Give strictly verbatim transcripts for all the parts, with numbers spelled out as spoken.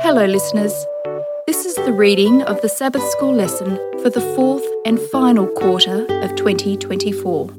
Hello listeners, this is the reading of the Sabbath School lesson for the fourth and final quarter of twenty twenty-four.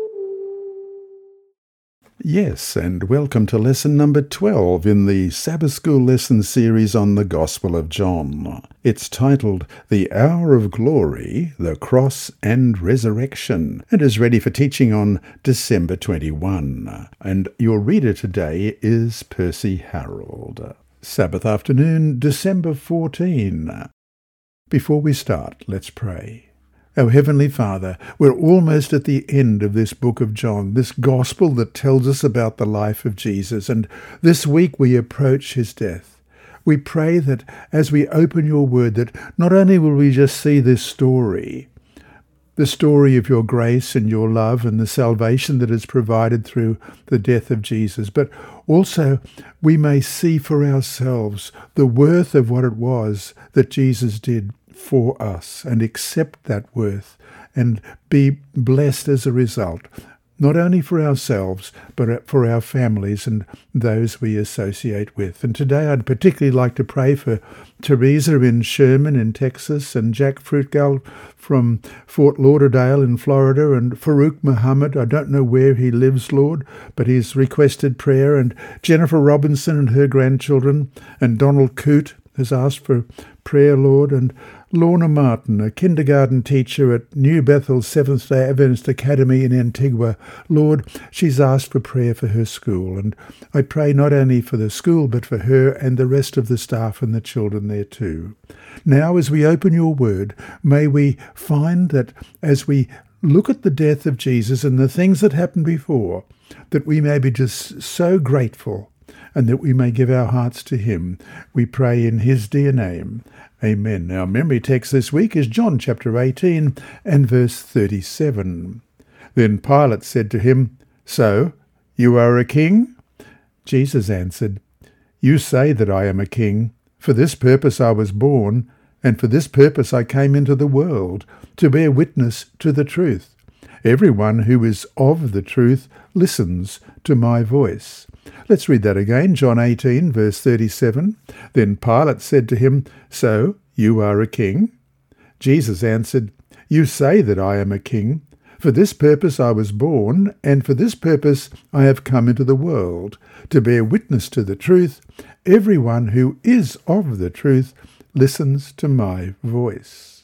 Yes, and welcome to lesson number twelve in the Sabbath School lesson series on the Gospel of John. It's titled The Hour of Glory, the Cross and Resurrection, and is ready for teaching on December twenty-first. And your reader today is Percy Harold. Sabbath afternoon, December fourteenth. Before we start, let's pray. Our Heavenly Father, we're almost at the end of this book of John, this gospel that tells us about the life of Jesus, and this week we approach his death. We pray that as we open your word, that not only will we just see this story, the story of your grace and your love and the salvation that is provided through the death of Jesus, but also we may see for ourselves the worth of what it was that Jesus did for us and accept that worth and be blessed as a result, not only for ourselves, but for our families and those we associate with. And today I'd particularly like to pray for Teresa in Sherman in Texas, and Jack Fruitgall from Fort Lauderdale in Florida, and Farouk Muhammad. I don't know where he lives, Lord, but he's requested prayer, and Jennifer Robinson and her grandchildren, and Donald Coote has asked for prayer, Lord, and Lorna Martin, a kindergarten teacher at New Bethel Seventh-day Adventist Academy in Antigua. Lord, she's asked for prayer for her school, and I pray not only for the school, but for her and the rest of the staff and the children there too. Now, as we open your word, may we find that as we look at the death of Jesus and the things that happened before, that we may be just so grateful and that we may give our hearts to him. We pray in his dear name. Amen. Our memory text this week is John chapter eighteen and verse thirty-seven. Then Pilate said to him, "So, you are a king?" Jesus answered, "You say that I am a king. For this purpose I was born, and for this purpose I came into the world, to bear witness to the truth. Everyone who is of the truth listens to my voice." Let's read that again, John eighteen, verse thirty-seven. Then Pilate said to him, "So, you are a king?" Jesus answered, "You say that I am a king. For this purpose I was born, and for this purpose I have come into the world, to bear witness to the truth. Everyone who is of the truth listens to my voice."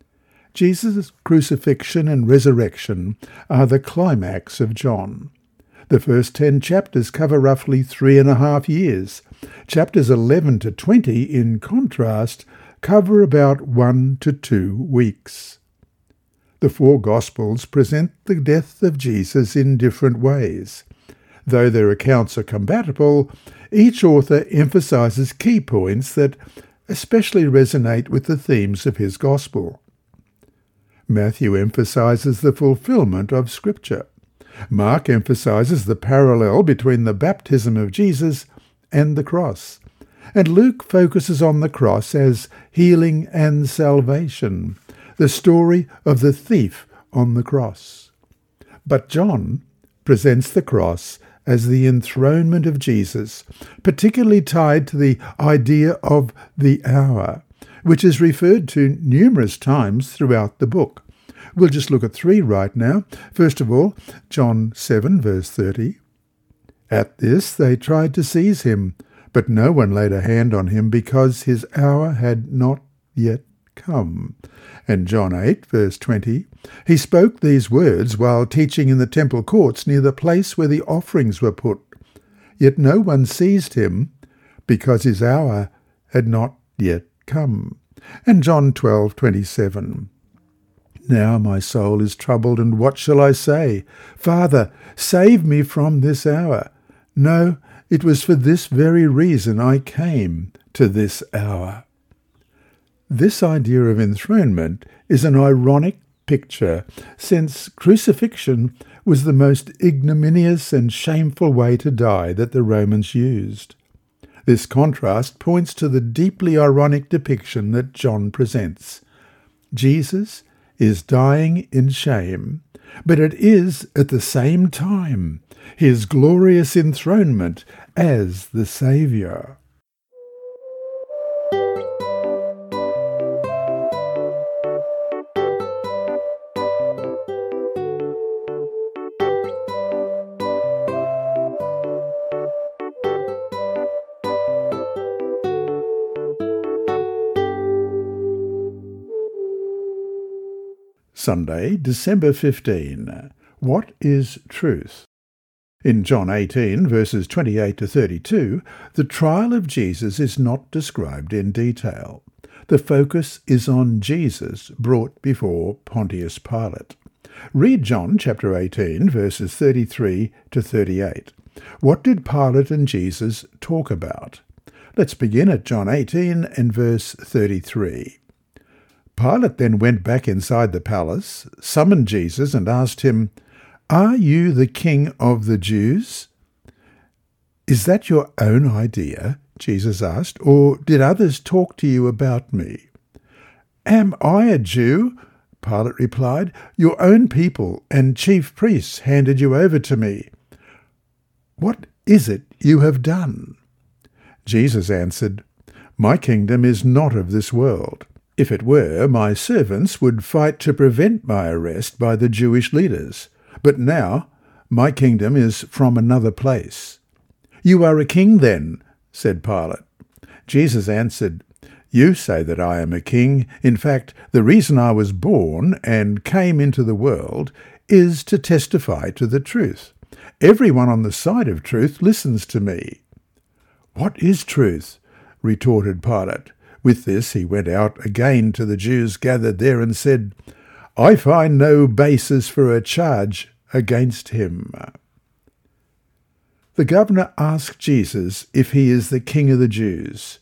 Jesus' crucifixion and resurrection are the climax of John. The first ten chapters cover roughly three and a half years. Chapters eleven to twenty, in contrast, cover about one to two weeks. The four Gospels present the death of Jesus in different ways. Though their accounts are compatible, each author emphasizes key points that especially resonate with the themes of his Gospel. Matthew emphasizes the fulfillment of Scripture. Mark emphasizes the parallel between the baptism of Jesus and the cross. And Luke focuses on the cross as healing and salvation, the story of the thief on the cross. But John presents the cross as the enthronement of Jesus, particularly tied to the idea of the hour, which is referred to numerous times throughout the book. We'll just look at three right now. First of all, John seven, verse thirty. "At this they tried to seize him, but no one laid a hand on him because his hour had not yet come." And John eight, verse twenty. "He spoke these words while teaching in the temple courts near the place where the offerings were put. Yet no one seized him because his hour had not yet come." And John twelve, twenty-seven. "Now my soul is troubled, and what shall I say? Father, save me from this hour. No, it was for this very reason I came to this hour." This idea of enthronement is an ironic picture, since crucifixion was the most ignominious and shameful way to die that the Romans used. This contrast points to the deeply ironic depiction that John presents. Jesus is dying in shame, but it is at the same time his glorious enthronement as the Saviour. Sunday, December fifteenth. What is truth? In John eighteen, verses twenty-eight to thirty-two, the trial of Jesus is not described in detail. The focus is on Jesus brought before Pontius Pilate. Read John chapter eighteen, verses thirty-three to thirty-eight. What did Pilate and Jesus talk about? Let's begin at John eighteen and verse thirty-three. Pilate then went back inside the palace, summoned Jesus, and asked him, "Are you the king of the Jews?" "Is that your own idea?" Jesus asked, "or did others talk to you about me?" "Am I a Jew?" Pilate replied. "Your own people and chief priests handed you over to me. What is it you have done?" Jesus answered, "My kingdom is not of this world. If it were, my servants would fight to prevent my arrest by the Jewish leaders. But now my kingdom is from another place." "You are a king then," said Pilate. Jesus answered, "You say that I am a king. In fact, the reason I was born and came into the world is to testify to the truth. Everyone on the side of truth listens to me." "What is truth?" retorted Pilate. With this he went out again to the Jews gathered there and said, "I find no basis for a charge against him." The governor asked Jesus if he is the King of the Jews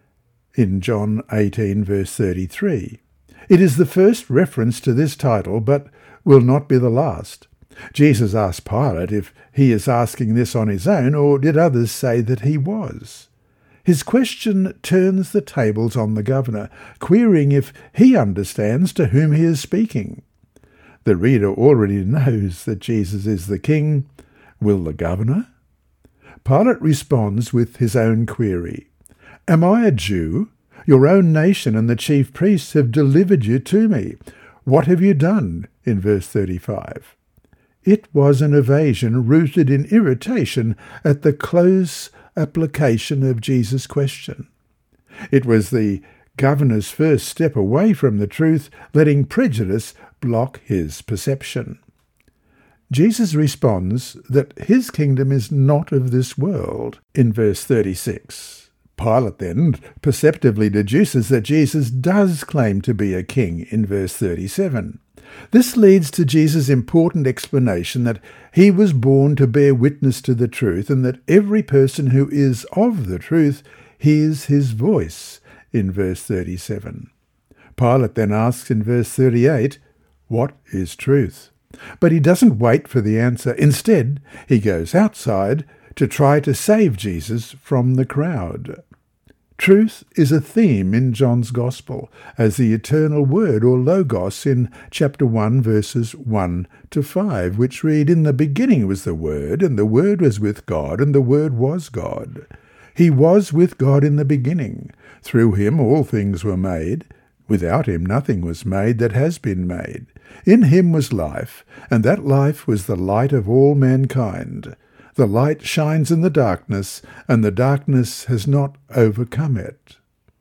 in John eighteen, verse thirty-three. It is the first reference to this title, but will not be the last. Jesus asked Pilate if he is asking this on his own, or did others say that he was. His question turns the tables on the governor, querying if he understands to whom he is speaking. The reader already knows that Jesus is the king. Will the governor? Pilate responds with his own query. "Am I a Jew? Your own nation and the chief priests have delivered you to me. What have you done?" in verse thirty-five. It was an evasion rooted in irritation at the close application of Jesus' question. It was the governor's first step away from the truth, letting prejudice block his perception. Jesus responds that his kingdom is not of this world in verse thirty-six. Pilate then perceptively deduces that Jesus does claim to be a king in verse thirty-seven. This leads to Jesus' important explanation that he was born to bear witness to the truth and that every person who is of the truth hears his voice in verse thirty-seven. Pilate then asks in verse thirty-eight, "What is truth?" But he doesn't wait for the answer. Instead, he goes outside to try to save Jesus from the crowd. Truth is a theme in John's Gospel, as the eternal word or logos in chapter one, verses one to five, which read, "In the beginning was the Word, and the Word was with God, and the Word was God. He was with God in the beginning. Through him all things were made. Without him nothing was made that has been made. In him was life, and that life was the light of all mankind. The light shines in the darkness, and the darkness has not overcome it."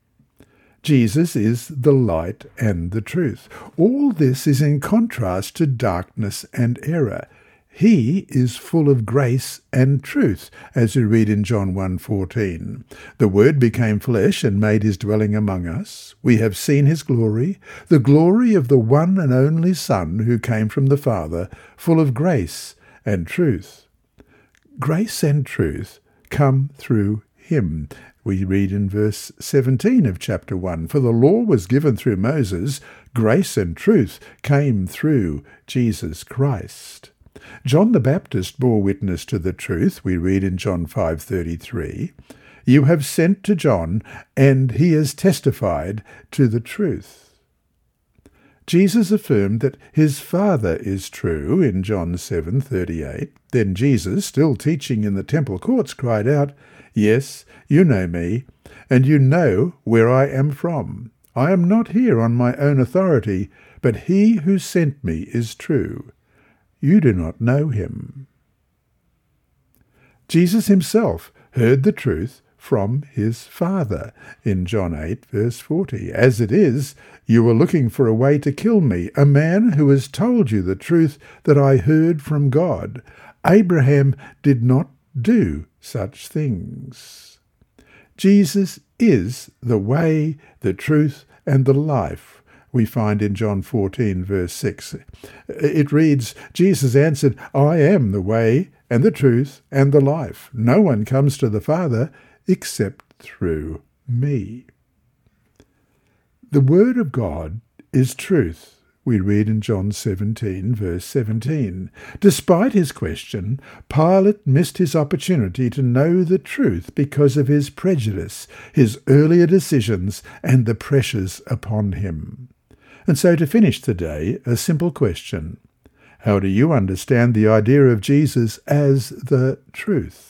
Jesus is the light and the truth. All this is in contrast to darkness and error. He is full of grace and truth, as we read in John one fourteen. "The Word became flesh and made his dwelling among us. We have seen his glory, the glory of the one and only Son who came from the Father, full of grace and truth." Grace and truth come through him. We read in verse seventeen of chapter one, "For the law was given through Moses, grace and truth came through Jesus Christ." John the Baptist bore witness to the truth. We read in John five thirty-three, "You have sent to John, and he has testified to the truth." Jesus affirmed that his Father is true in John seven thirty-eight. Then Jesus, still teaching in the temple courts, cried out, "Yes, you know me, and you know where I am from. I am not here on my own authority, but he who sent me is true. You do not know him." Jesus himself heard the truth from his Father, in John eight, verse forty. As it is, you are looking for a way to kill me, a man who has told you the truth that I heard from God. Abraham did not do such things. Jesus is the way, the truth, and the life, we find in John fourteen, verse six. It reads, Jesus answered, I am the way, and the truth, and the life. No one comes to the Father except through me. The Word of God is truth, we read in John seventeen, verse seventeen. Despite his question, Pilate missed his opportunity to know the truth because of his prejudice, his earlier decisions, and the pressures upon him. And so to finish the day, a simple question. How do you understand the idea of Jesus as the truth?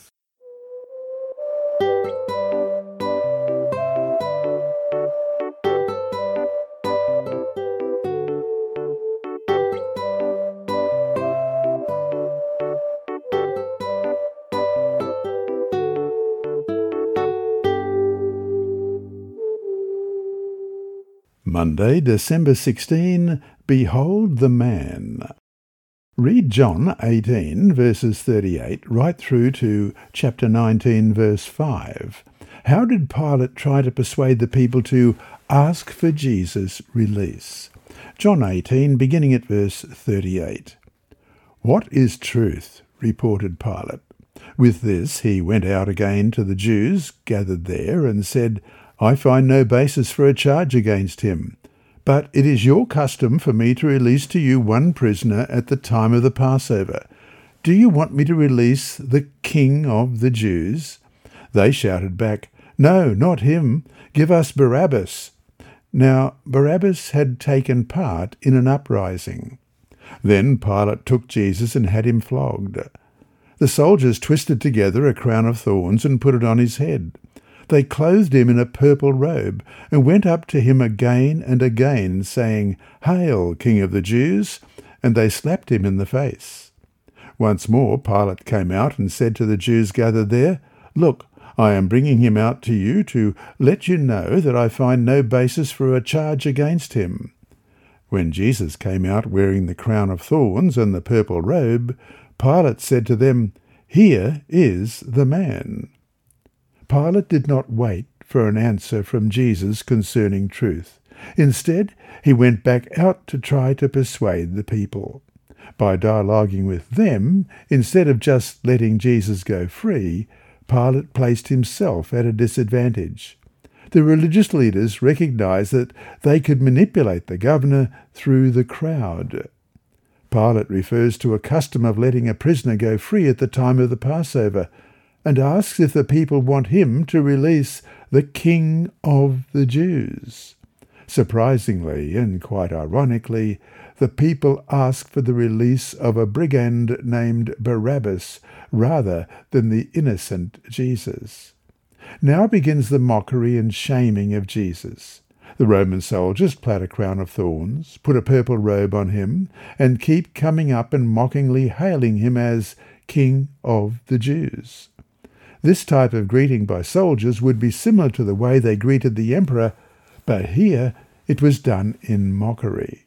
Monday, December sixteenth, Behold the Man. Read John eighteen, verses thirty-eight, right through to chapter nineteen, verse five. How did Pilate try to persuade the people to ask for Jesus' release? John eighteen, beginning at verse thirty-eight. What is truth? Reported Pilate. With this he went out again to the Jews gathered there and said, I find no basis for a charge against him. But it is your custom for me to release to you one prisoner at the time of the Passover. Do you want me to release the King of the Jews? They shouted back, No, not him. Give us Barabbas. Now Barabbas had taken part in an uprising. Then Pilate took Jesus and had him flogged. The soldiers twisted together a crown of thorns and put it on his head. They clothed him in a purple robe and went up to him again and again, saying, Hail, King of the Jews! And they slapped him in the face. Once more Pilate came out and said to the Jews gathered there, Look, I am bringing him out to you to let you know that I find no basis for a charge against him. When Jesus came out wearing the crown of thorns and the purple robe, Pilate said to them, Here is the man. Pilate did not wait for an answer from Jesus concerning truth. Instead, he went back out to try to persuade the people. By dialoguing with them, instead of just letting Jesus go free, Pilate placed himself at a disadvantage. The religious leaders recognized that they could manipulate the governor through the crowd. Pilate refers to a custom of letting a prisoner go free at the time of the Passover, and asks if the people want him to release the King of the Jews. Surprisingly, and quite ironically, the people ask for the release of a brigand named Barabbas rather than the innocent Jesus. Now begins the mockery and shaming of Jesus. The Roman soldiers plait a crown of thorns, put a purple robe on him, and keep coming up and mockingly hailing him as King of the Jews. This type of greeting by soldiers would be similar to the way they greeted the emperor, but here it was done in mockery.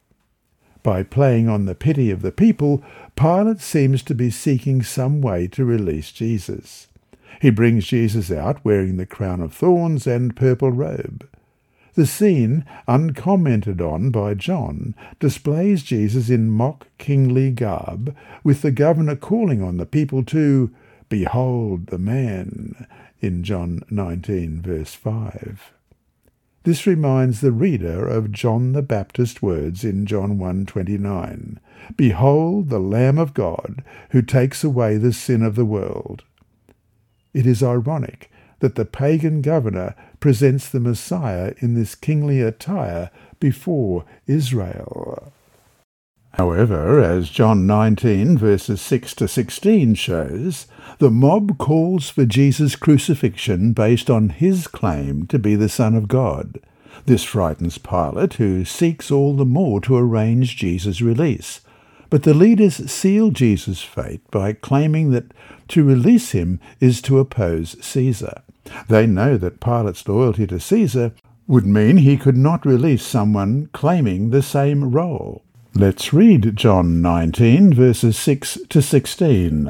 By playing on the pity of the people, Pilate seems to be seeking some way to release Jesus. He brings Jesus out wearing the crown of thorns and purple robe. The scene, uncommented on by John, displays Jesus in mock kingly garb, with the governor calling on the people to Behold the man, in John nineteen, verse five. This reminds the reader of John the Baptist's words in John one twenty-nine, Behold the Lamb of God, who takes away the sin of the world. It is ironic that the pagan governor presents the Messiah in this kingly attire before Israel. However, as John nineteen, verses six to sixteen shows, the mob calls for Jesus' crucifixion based on his claim to be the Son of God. This frightens Pilate, who seeks all the more to arrange Jesus' release. But the leaders seal Jesus' fate by claiming that to release him is to oppose Caesar. They know that Pilate's loyalty to Caesar would mean he could not release someone claiming the same role. Let's read John nineteen, verses six to sixteen.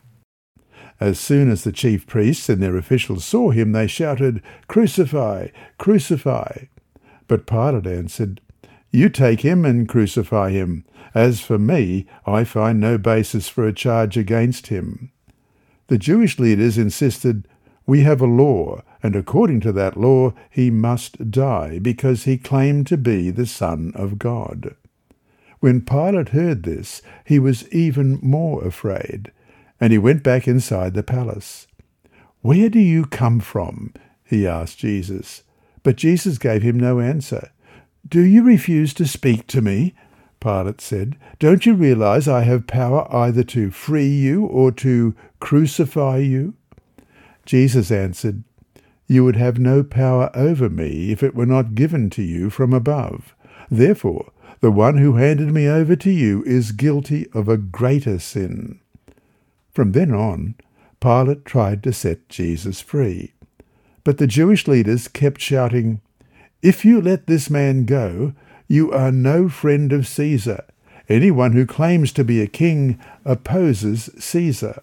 As soon as the chief priests and their officials saw him, they shouted, "Crucify! Crucify!" But Pilate answered, "You take him and crucify him. As for me, I find no basis for a charge against him." The Jewish leaders insisted, "We have a law, and according to that law he must die, because he claimed to be the Son of God." When Pilate heard this, he was even more afraid, and he went back inside the palace. "Where do you come from?" he asked Jesus. But Jesus gave him no answer. "Do you refuse to speak to me?" Pilate said. "Don't you realize I have power either to free you or to crucify you?" Jesus answered, "You would have no power over me if it were not given to you from above. Therefore, the one who handed me over to you is guilty of a greater sin." From then on, Pilate tried to set Jesus free. But the Jewish leaders kept shouting, "If you let this man go, you are no friend of Caesar. Anyone who claims to be a king opposes Caesar."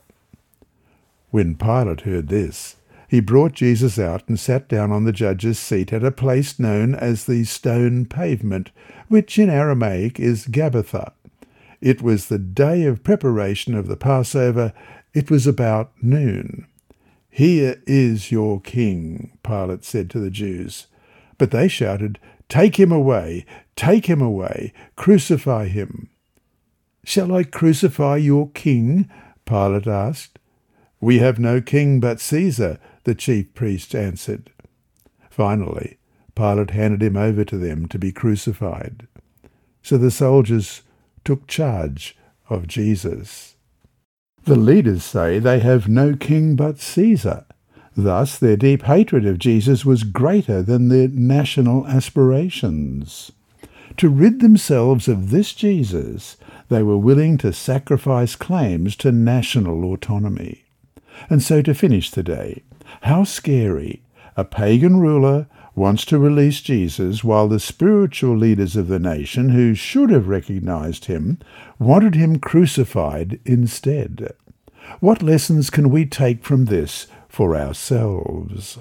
When Pilate heard this, he brought Jesus out and sat down on the judge's seat at a place known as the Stone Pavement, which in Aramaic is Gabbatha. It was the day of preparation of the Passover. It was about noon. "Here is your king," Pilate said to the Jews. But they shouted, "Take him away! Take him away! Crucify him!" "Shall I crucify your king?" Pilate asked. "We have no king but Caesar," the chief priests answered. Finally, Pilate handed him over to them to be crucified. So the soldiers took charge of Jesus. The leaders say they have no king but Caesar. Thus, their deep hatred of Jesus was greater than their national aspirations. To rid themselves of this Jesus, they were willing to sacrifice claims to national autonomy. And so to finish the day, how scary! A pagan ruler wants to release Jesus, while the spiritual leaders of the nation, who should have recognized him, wanted him crucified instead. What lessons can we take from this for ourselves?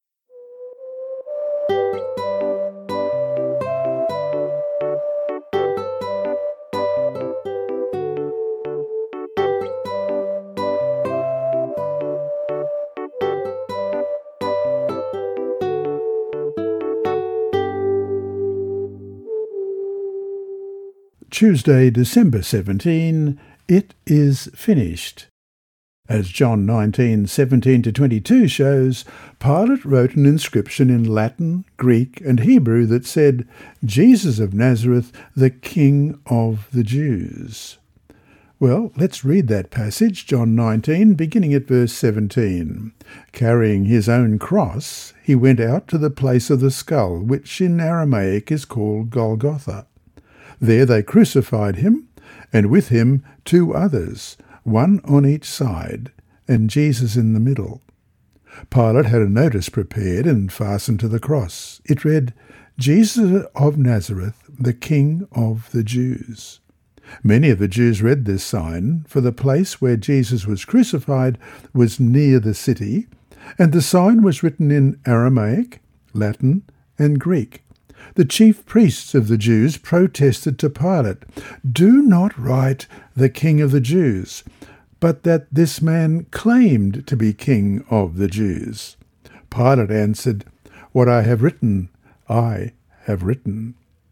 Tuesday, December seventeenth, it is finished. As John nineteen, seventeen to twenty-two shows, Pilate wrote an inscription in Latin, Greek, and Hebrew that said, "Jesus of Nazareth, the King of the Jews." Well, let's read that passage, John nineteen, beginning at verse seventeen. "Carrying his own cross, he went out to the place of the skull, which in Aramaic is called Golgotha. There they crucified him, and with him two others, one on each side, and Jesus in the middle. Pilate had a notice prepared and fastened to the cross. It read, 'Jesus of Nazareth, the King of the Jews.' Many of the Jews read this sign, for the place where Jesus was crucified was near the city, and the sign was written in Aramaic, Latin, and Greek. The chief priests of the Jews protested to Pilate, 'Do not write the King of the Jews, but that this man claimed to be King of the Jews.' Pilate answered, 'What I have written, I have written.'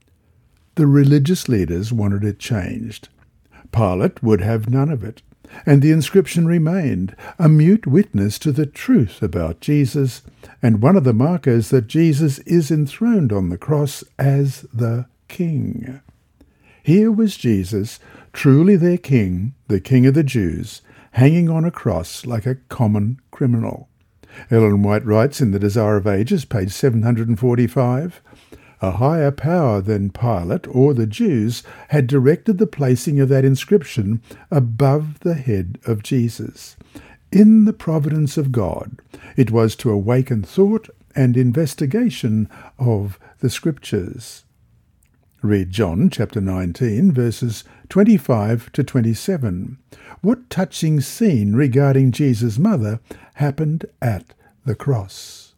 The religious leaders wanted it changed. Pilate would have none of it, and the inscription remained, a mute witness to the truth about Jesus, and one of the markers that Jesus is enthroned on the cross as the King. Here was Jesus, truly their King, the King of the Jews, hanging on a cross like a common criminal. Ellen White writes in The Desire of Ages, page seven hundred forty-five, "A higher power than Pilate or the Jews had directed the placing of that inscription above the head of Jesus. in the providence of God. It was to awaken thought and investigation of the Scriptures. Read John chapter nineteen, verses twenty-five to twenty-seven. What touching scene regarding Jesus' mother happened at the cross?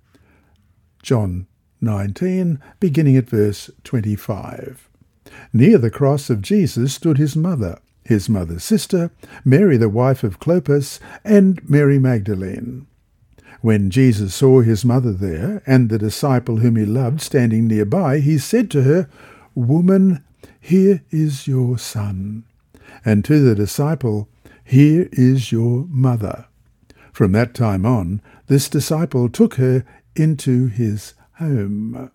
John nineteen, beginning at verse twenty-five. Near the cross of Jesus stood his mother, his mother's sister, Mary the wife of Clopas, and Mary Magdalene. When Jesus saw his mother there, and the disciple whom he loved standing nearby, he said to her, "Woman, here is your son." And to the disciple, "Here is your mother." From that time on, this disciple took her into his home.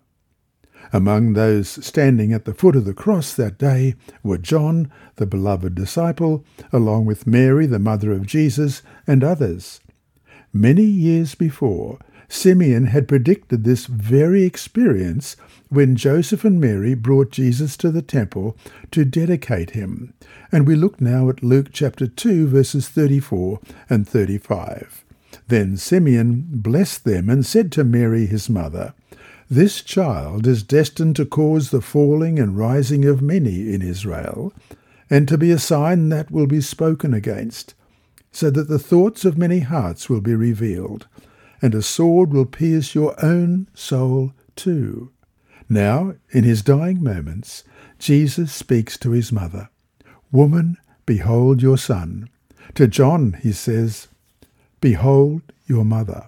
Among those standing at the foot of the cross that day were John, the beloved disciple, along with Mary, the mother of Jesus, and others. Many years before, Simeon had predicted this very experience when Joseph and Mary brought Jesus to the temple to dedicate him. And we look now at Luke chapter two, verses thirty-four and thirty-five. Then Simeon blessed them and said to Mary his mother, "This child is destined to cause the falling and rising of many in Israel, and to be a sign that will be spoken against, so that the thoughts of many hearts will be revealed, and a sword will pierce your own soul too." Now, in his dying moments, Jesus speaks to his mother, "Woman, behold your son." To John he says, "Behold your mother."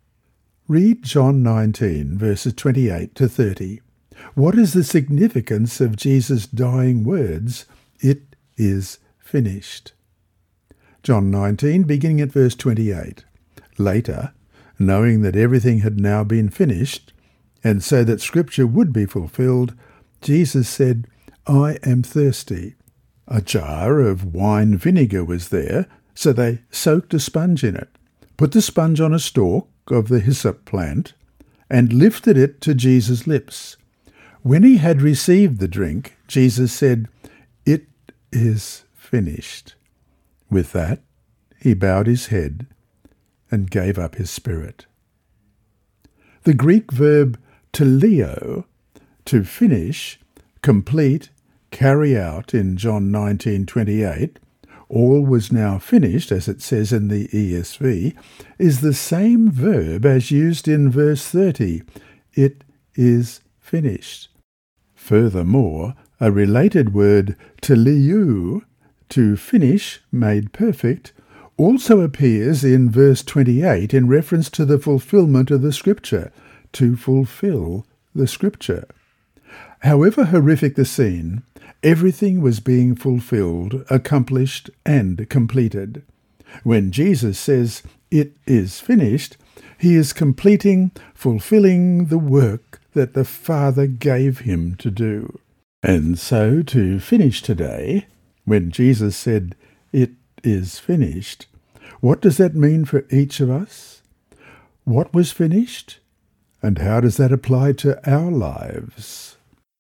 Read John nineteen, verses twenty-eight to thirty. What is the significance of Jesus' dying words, "It is finished"? John nineteen, beginning at verse twenty-eight. Later, knowing that everything had now been finished, and so that Scripture would be fulfilled, Jesus said, "I am thirsty." A jar of wine vinegar was there, so they soaked a sponge in it, put the sponge on a stalk of the hyssop plant, and lifted it to Jesus' lips. When he had received the drink, Jesus said, "It is finished." With that, he bowed his head and gave up his spirit. The Greek verb teleo, to finish, complete, carry out in John nineteen twenty-eight, all was now finished, as it says in the E S V, is the same verb as used in verse thirty, "It is finished." Furthermore, a related word, teleu, to finish, made perfect, also appears in verse twenty-eight in reference to the fulfillment of the Scripture, to fulfill the Scripture. However horrific the scene, everything was being fulfilled, accomplished, and completed. When Jesus says, "It is finished," he is completing, fulfilling the work that the Father gave him to do. And so to finish today, when Jesus said, "It is finished," what does that mean for each of us? What was finished? And how does that apply to our lives?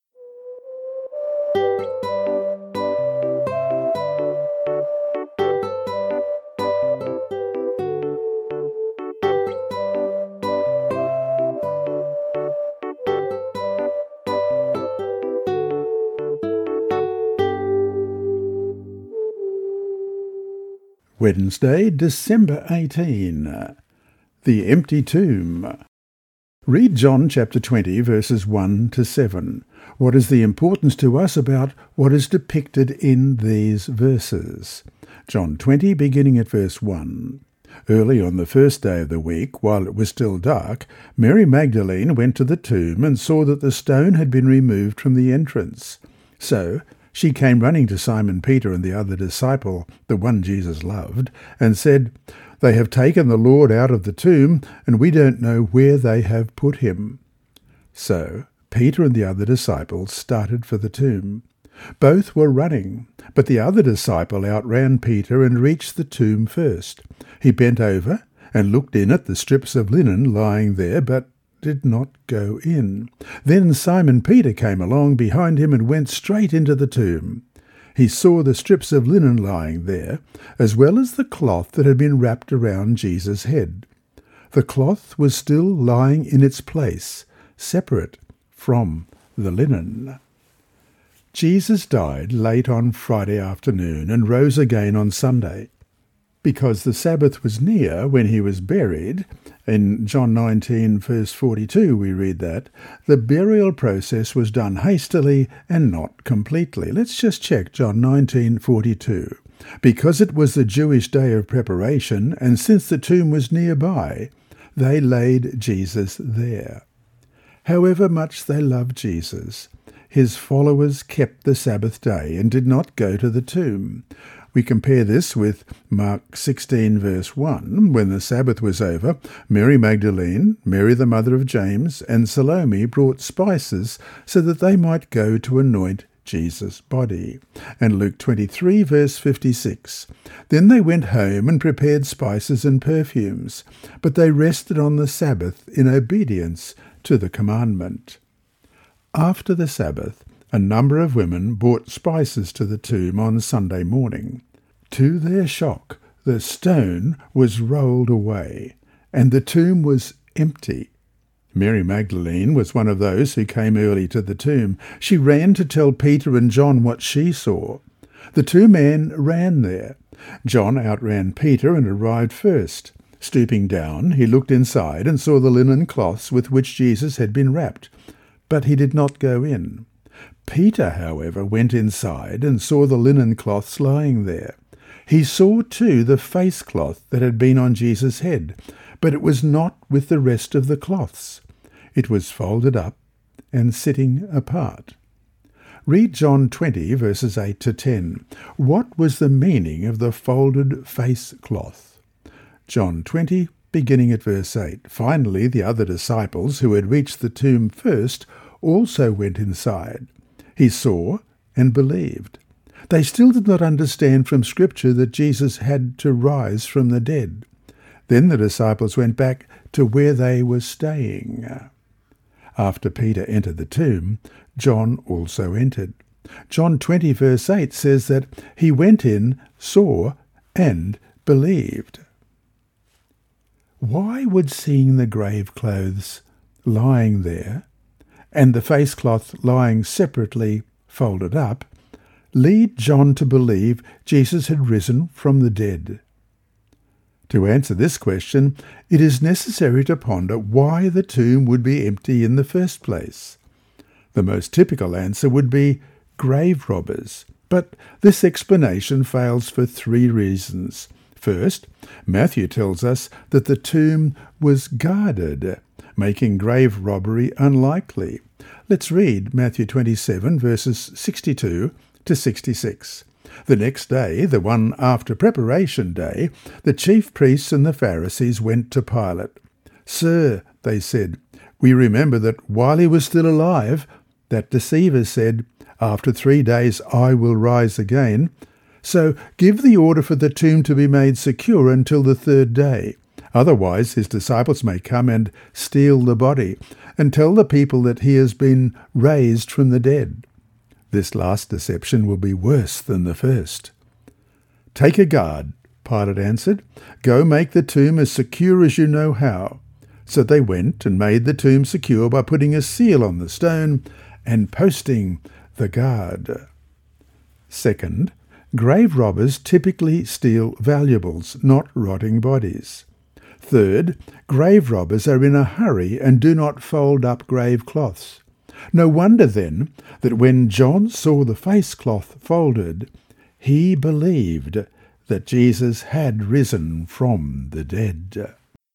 Wednesday, December eighteenth. The Empty Tomb. Read John chapter twenty, verses one to seven. What is the importance to us about what is depicted in these verses? John twenty, beginning at verse one. Early on the first day of the week, while it was still dark, Mary Magdalene went to the tomb and saw that the stone had been removed from the entrance. So she came running to Simon Peter and the other disciple, the one Jesus loved, and said, "They have taken the Lord out of the tomb, and we don't know where they have put him." So Peter and the other disciple started for the tomb. Both were running, but the other disciple outran Peter and reached the tomb first. He bent over and looked in at the strips of linen lying there, but did not go in. Then Simon Peter came along behind him and went straight into the tomb. He saw the strips of linen lying there, as well as the cloth that had been wrapped around Jesus' head. The cloth was still lying in its place, separate from the linen. Jesus died late on Friday afternoon and rose again on Sunday. Because the Sabbath was near when he was buried, in John nineteen verse forty-two we read that, the burial process was done hastily and not completely. Let's just check John nineteen forty-two. Because it was the Jewish day of preparation, and since the tomb was nearby, they laid Jesus there. However much they loved Jesus, his followers kept the Sabbath day and did not go to the tomb. We compare this with Mark sixteen verse one. When the Sabbath was over, Mary Magdalene, Mary the mother of James, and Salome brought spices so that they might go to anoint Jesus' body. And Luke twenty-three verse fifty-six. Then they went home and prepared spices and perfumes, but they rested on the Sabbath in obedience to the commandment. After the Sabbath, a number of women brought spices to the tomb on Sunday morning. To their shock, the stone was rolled away, and the tomb was empty. Mary Magdalene was one of those who came early to the tomb. She ran to tell Peter and John what she saw. The two men ran there. John outran Peter and arrived first. Stooping down, he looked inside and saw the linen cloths with which Jesus had been wrapped, but he did not go in. Peter, however, went inside and saw the linen cloths lying there. He saw too the face cloth that had been on Jesus' head, but it was not with the rest of the cloths. It was folded up and sitting apart. Read John twenty, verses eight to ten. What was the meaning of the folded face cloth? John twenty, beginning at verse eight. Finally, the other disciples who had reached the tomb first also went inside. He saw and believed. They still did not understand from Scripture that Jesus had to rise from the dead. Then the disciples went back to where they were staying. After Peter entered the tomb, John also entered. John twenty verse eight says that he went in, saw, and believed. Why would seeing the grave clothes lying there and the face cloth lying separately folded up lead John to believe Jesus had risen from the dead? To answer this question, it is necessary to ponder why the tomb would be empty in the first place. The most typical answer would be grave robbers, but this explanation fails for three reasons. First, Matthew tells us that the tomb was guarded, making grave robbery unlikely. Let's read Matthew twenty-seven, verses sixty-two to sixty-six. The next day, the one after preparation day, the chief priests and the Pharisees went to Pilate. "Sir," they said, "we remember that while he was still alive, that deceiver said, 'After three days I will rise again.' So give the order for the tomb to be made secure until the third day. Otherwise his disciples may come and steal the body, and tell the people that he has been raised from the dead. This last deception will be worse than the first." "Take a guard," Pilate answered. "Go make the tomb as secure as you know how." So they went and made the tomb secure by putting a seal on the stone and posting the guard. Second, grave robbers typically steal valuables, not rotting bodies. Third, grave robbers are in a hurry and do not fold up grave cloths. No wonder, then, that when John saw the face cloth folded, he believed that Jesus had risen from the dead.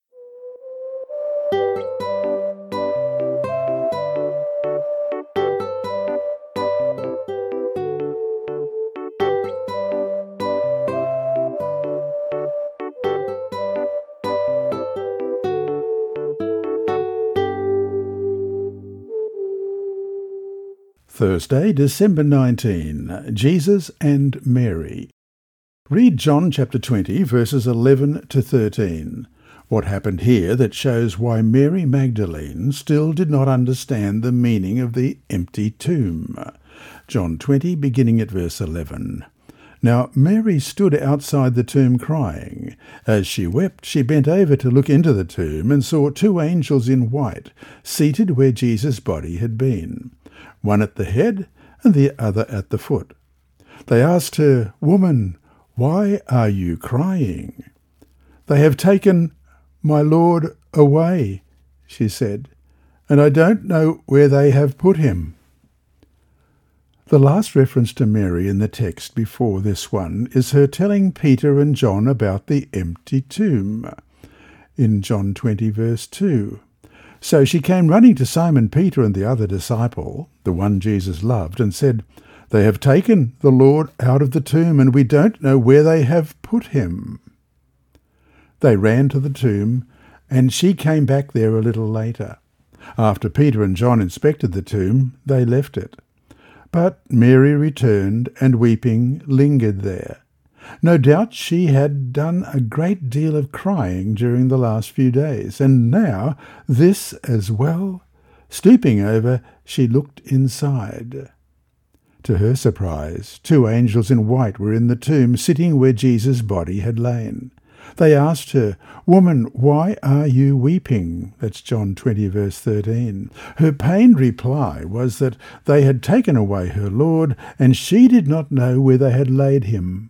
Thursday, December nineteenth, Jesus and Mary. Read John chapter twenty, verses eleven to thirteen. What happened here that shows why Mary Magdalene still did not understand the meaning of the empty tomb? John twenty, beginning at verse eleven. Now Mary stood outside the tomb crying. As she wept, she bent over to look into the tomb and saw two angels in white, seated where Jesus' body had been, one at the head and the other at the foot. They asked her, "Woman, why are you crying?" "They have taken my Lord away," she said, "and I don't know where they have put him." The last reference to Mary in the text before this one is her telling Peter and John about the empty tomb in John twenty verse two. So she came running to Simon Peter and the other disciple, the one Jesus loved, and said, "They have taken the Lord out of the tomb, and we don't know where they have put him." They ran to the tomb, and she came back there a little later. After Peter and John inspected the tomb, they left it. But Mary returned, and weeping lingered there. No doubt she had done a great deal of crying during the last few days, and now this as well. Stooping over, she looked inside. To her surprise, two angels in white were in the tomb, sitting where Jesus' body had lain. They asked her, "Woman, why are you weeping?" That's John twenty, verse thirteen. Her pained reply was that they had taken away her Lord, and she did not know where they had laid him.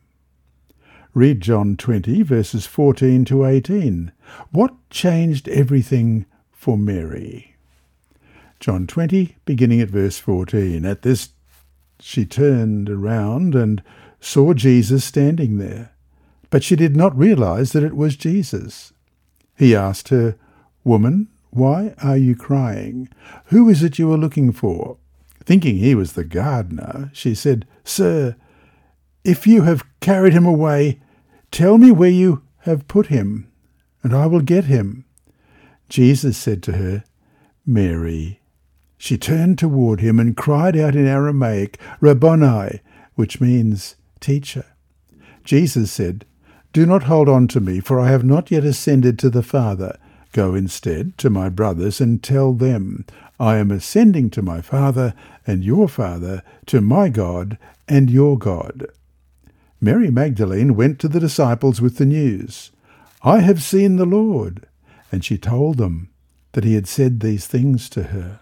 Read John twenty, verses fourteen to eighteen. What changed everything for Mary? John twenty, beginning at verse fourteen. At this she turned around and saw Jesus standing there, but she did not realize that it was Jesus. He asked her, "Woman, why are you crying? Who is it you are looking for?" Thinking he was the gardener, she said, "Sir, if you have carried him away, tell me where you have put him, and I will get him." Jesus said to her, "Mary." She turned toward him and cried out in Aramaic, "Rabboni," which means teacher. Jesus said, "Do not hold on to me, for I have not yet ascended to the Father. Go instead to my brothers and tell them, I am ascending to my Father and your Father, to my God and your God." Mary Magdalene went to the disciples with the news, "I have seen the Lord," and she told them that he had said these things to her.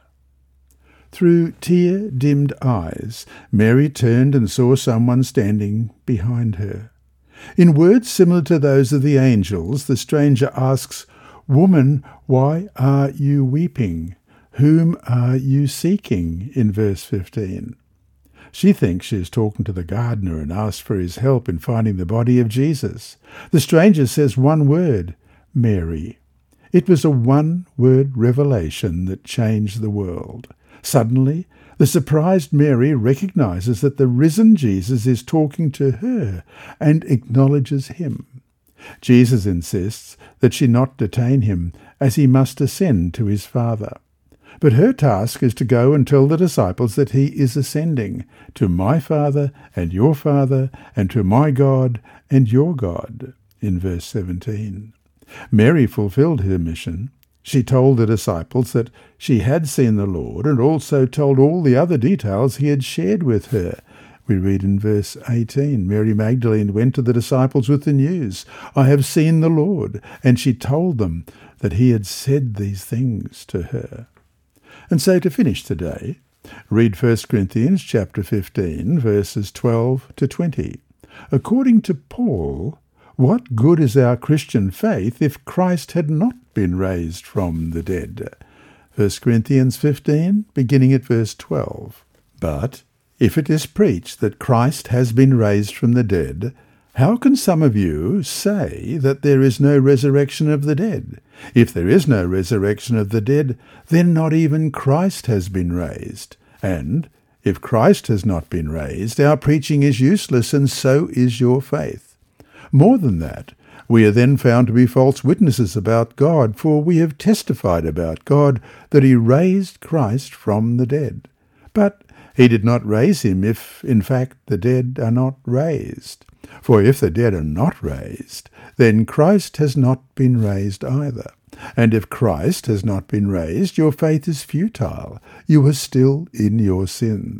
Through tear-dimmed eyes, Mary turned and saw someone standing behind her. In words similar to those of the angels, the stranger asks, "Woman, why are you weeping? Whom are you seeking?" in verse fifteen. She thinks she is talking to the gardener and asks for his help in finding the body of Jesus. The stranger says one word, Mary. It was a one-word revelation that changed the world. Suddenly, the surprised Mary recognizes that the risen Jesus is talking to her and acknowledges him. Jesus insists that she not detain him, as he must ascend to his Father. But her task is to go and tell the disciples that he is ascending to my Father and your Father, and to my God and your God, in verse seventeen. Mary fulfilled her mission. She told the disciples that she had seen the Lord, and also told all the other details he had shared with her. We read in verse eighteen, Mary Magdalene went to the disciples with the news, "I have seen the Lord," and she told them that he had said these things to her. And so to finish today, read First Corinthians chapter fifteen, verses twelve to twenty. According to Paul, what good is our Christian faith if Christ had not been raised from the dead? First Corinthians fifteen, beginning at verse twelve. But if it is preached that Christ has been raised from the dead, how can some of you say that there is no resurrection of the dead? If there is no resurrection of the dead, then not even Christ has been raised. And if Christ has not been raised, our preaching is useless, and so is your faith. More than that, we are then found to be false witnesses about God, for we have testified about God that he raised Christ from the dead. But he did not raise him if, in fact, the dead are not raised. For if the dead are not raised, then Christ has not been raised either. And if Christ has not been raised, your faith is futile. You are still in your sins.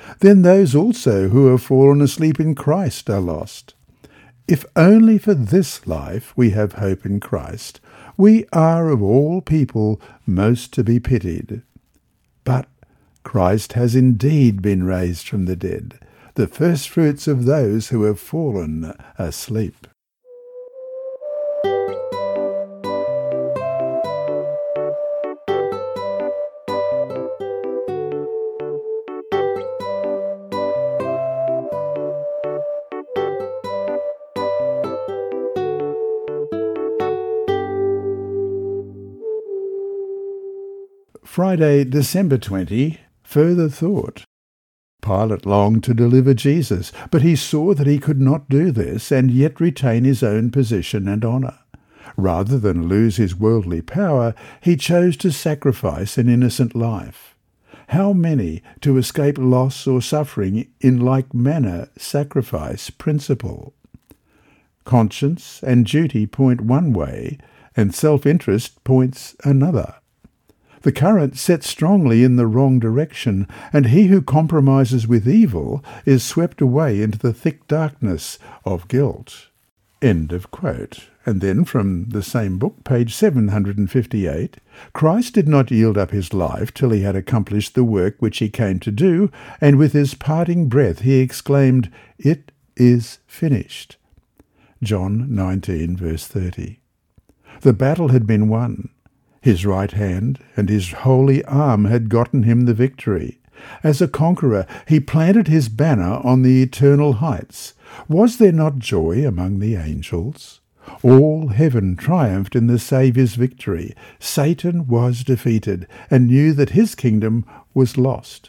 then those also who have fallen asleep in Christ are lost. If only for this life we have hope in Christ, we are of all people most to be pitied. But Christ has indeed been raised from the dead, the firstfruits of those who have fallen asleep. Friday, December twentieth, further thought. Pilate longed to deliver Jesus, but he saw that he could not do this and yet retain his own position and honour. Rather than lose his worldly power, he chose to sacrifice an innocent life. How many, to escape loss or suffering, in like manner sacrifice principle? Conscience and duty point one way, and self-interest points another. The current sets strongly in the wrong direction, and he who compromises with evil is swept away into the thick darkness of guilt. End of quote. And then from the same book, page seven hundred fifty-eight, Christ did not yield up his life till he had accomplished the work which he came to do, and with his parting breath he exclaimed, "It is finished." John nineteen, verse thirty. The battle had been won. His right hand and his holy arm had gotten him the victory. As a conqueror, he planted his banner on the eternal heights. Was there not joy among the angels? All heaven triumphed in the Saviour's victory. Satan was defeated and knew that his kingdom was lost.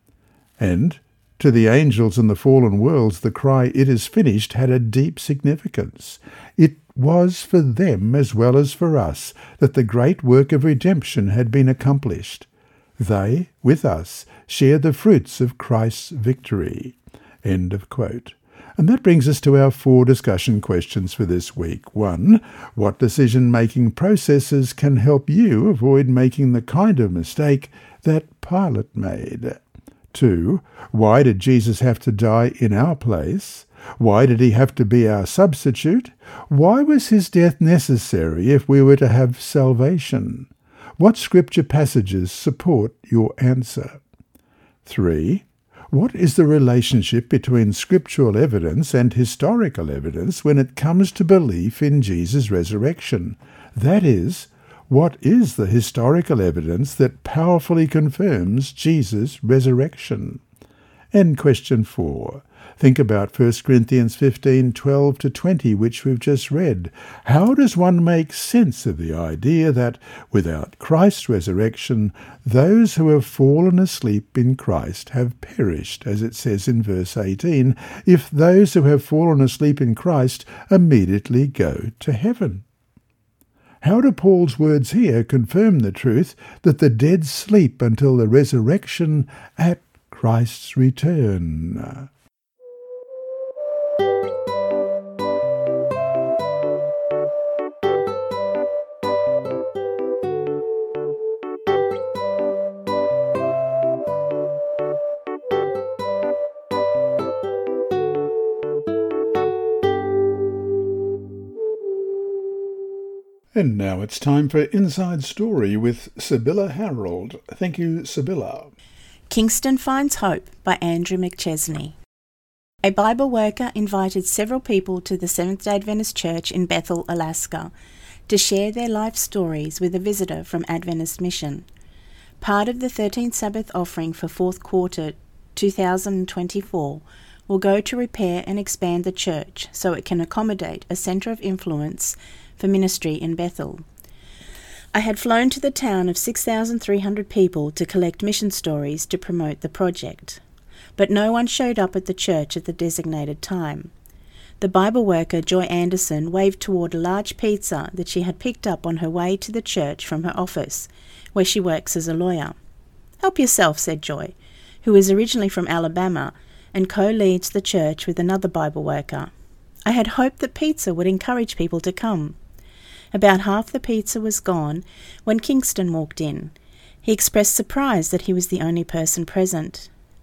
And to the angels in the fallen worlds, the cry, "It is finished," had a deep significance. It was for them as well as for us that the great work of redemption had been accomplished. They, with us, share the fruits of Christ's victory. End of quote. And that brings us to our four discussion questions for this week. One, what decision-making processes can help you avoid making the kind of mistake that Pilate made? Two, why did Jesus have to die in our place? Why did he have to be our substitute? Why was his death necessary if we were to have salvation? What scripture passages support your answer? Three, what is the relationship between scriptural evidence and historical evidence when it comes to belief in Jesus' resurrection? That is, what is the historical evidence that powerfully confirms Jesus' resurrection? And question four. Think about First Corinthians fifteen, twelve to twenty, which we've just read. How does one make sense of the idea that, without Christ's resurrection, those who have fallen asleep in Christ have perished, as it says in verse eighteen, if those who have fallen asleep in Christ immediately go to heaven? How do Paul's words here confirm the truth that the dead sleep until the resurrection at Christ's return? And now it's time for Inside Story with Sibylla Harold. Thank you, Sibylla. Kingston Finds Hope by Andrew McChesney. A Bible worker invited several people to the Seventh-day Adventist Church in Bethel, Alaska, to share their life stories with a visitor from Adventist Mission. Part of the thirteenth Sabbath offering for fourth quarter two thousand twenty-four will go to repair and expand the church so it can accommodate a centre of influence for ministry in Bethel. I had flown to the town of six thousand three hundred people to collect mission stories to promote the project, but no one showed up at the church at the designated time. The Bible worker Joy Anderson waved toward a large pizza that she had picked up on her way to the church from her office, where she works as a lawyer. "Help yourself," said Joy, who is originally from Alabama and co-leads the church with another Bible worker. I had hoped that pizza would encourage people to come. About half the pizza was gone when Kingston walked in. He expressed surprise that he was the only person present.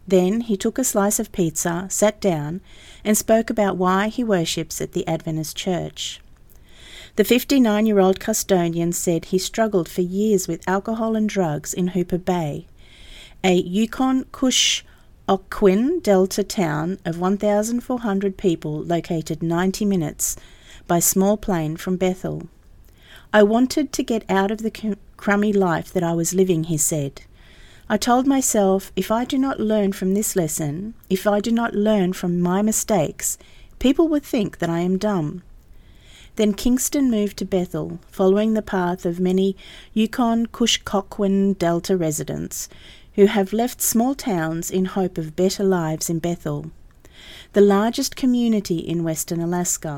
Then he took a slice of pizza, sat down, and spoke about why he worships at the Adventist church. The fifty-nine-year-old custodian said he struggled for years with alcohol and drugs in Hooper Bay, a Yukon-Kuskokwim Delta town of one thousand four hundred people located ninety minutes by small plane from Bethel. I wanted to get out of the crummy life that I was living, he said. I told myself, if I do not learn from this lesson, if I do not learn from my mistakes, people would think that I am dumb. Then Kingston moved to Bethel, following the path of many Yukon-Kuskokwim Delta residents who have left small towns in hope of better lives in Bethel, the largest community in western Alaska.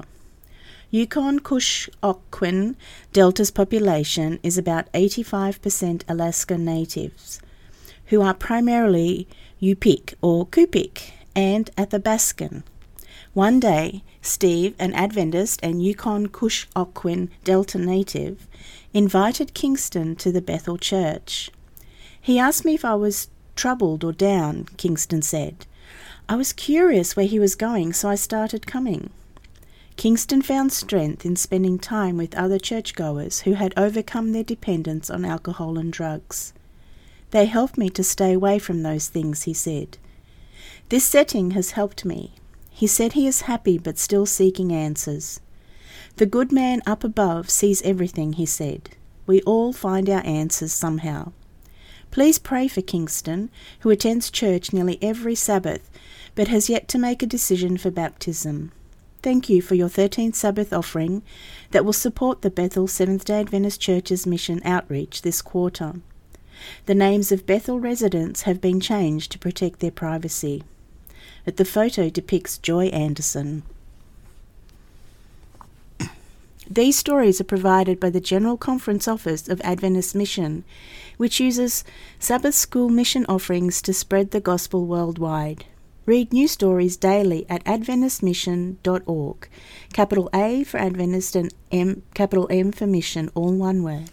Yukon-Kuskokwim Delta's population is about eighty-five percent Alaska natives, who are primarily Yupik or Kupik and Athabaskan. One day, Steve, an Adventist and Yukon-Kuskokwim Delta native, invited Kingston to the Bethel church. He asked me if I was troubled or down, Kingston said. I was curious where he was going, so I started coming. Kingston found strength in spending time with other churchgoers who had overcome their dependence on alcohol and drugs. They helped me to stay away from those things, he said. This setting has helped me. He said he is happy but still seeking answers. The good man up above sees everything, he said. We all find our answers somehow. Please pray for Kingston, who attends church nearly every Sabbath, but has yet to make a decision for baptism. Thank you for your thirteenth Sabbath offering that will support the Bethel Seventh-day Adventist Church's mission outreach this quarter. The names of Bethel residents have been changed to protect their privacy. But the photo depicts Joy Anderson. These stories are provided by the General Conference Office of Adventist Mission, which uses Sabbath School mission offerings to spread the gospel worldwide. Read new stories daily at adventist mission dot org. Capital A for Adventist and M, capital M for Mission, all one word.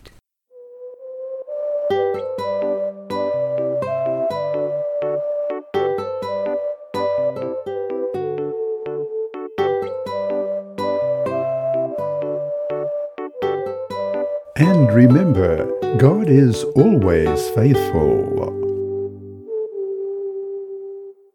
And remember, God is always faithful.